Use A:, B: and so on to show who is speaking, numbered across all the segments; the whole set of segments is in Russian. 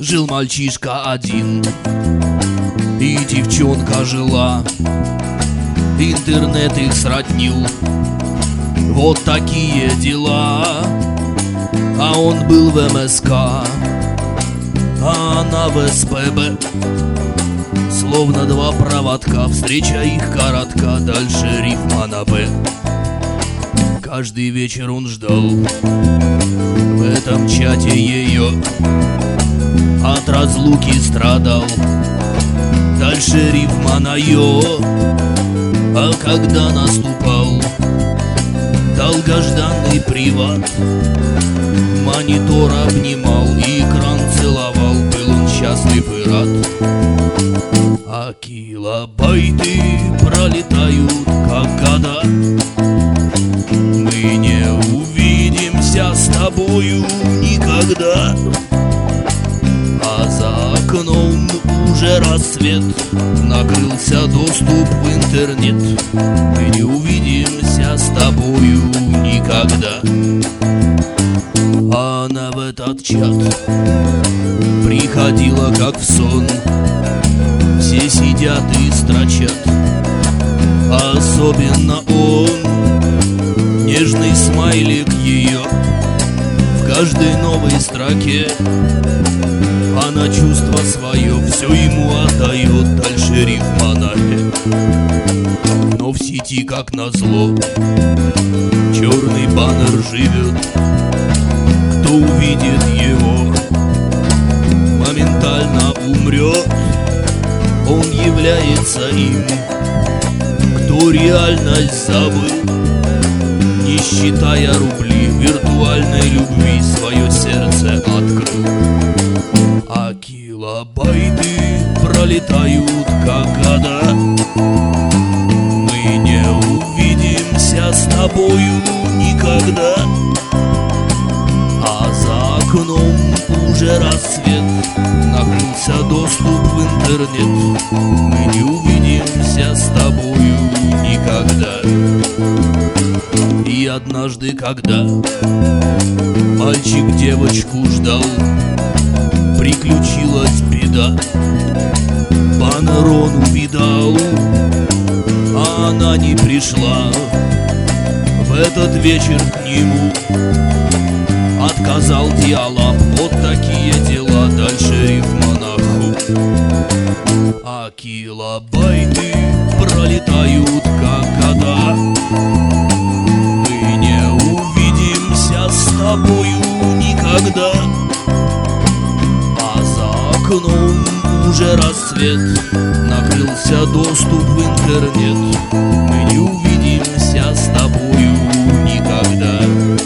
A: Жил мальчишка один, и девчонка жила. Интернет их сроднил, вот такие дела. А он был в МСК, а она в СПБ. Словно два проводка, встреча их коротка, дальше рифма на «П». Каждый вечер он ждал в этом чате ее, от разлуки страдал, дальше рифма на «ё». А когда наступал долгожданный приват, монитор обнимал и экран целовал, был он счастлив и рад. А килобайты пролетают, как года. Мы не увидимся с тобою никогда. А за окном уже рассвет, накрылся доступ в интернет. Мы не увидимся с тобою никогда. А она в этот чат приходила как в сон. Все сидят и строчат, особенно он. Нежный смайлик ее в каждой новой строке. Она чувство свое все ему отдает, дальше рифма на «э». Но в сети, как назло, черный баннер живет. Кто увидит его, моментально умрет. Он является им, кто реальность забыл, не считая рубли, виртуальной любви свое сердце открыл. А килобайты пролетают, как года. Мы не увидимся с тобою никогда. А за окном уже рассвет, накрылся доступ в интернет. Мы не увидимся с тобою никогда. И однажды, когда мальчик девочку ждал, приключилась беда. Баннер он увидал, а она не пришла. В этот вечер к нему отказал диалаб. Вот такие дела, дальше рифма на «ху». А килобайты пролетают, как года. Мы не увидимся с тобою никогда. А за окном уже рассвет, накрылся доступ в интернет. Мы не увидимся с тобою никогда.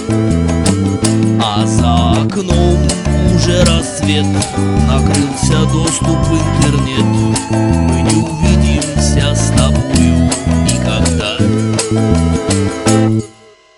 A: А за окном уже рассвет, накрылся доступ в интернет. Мы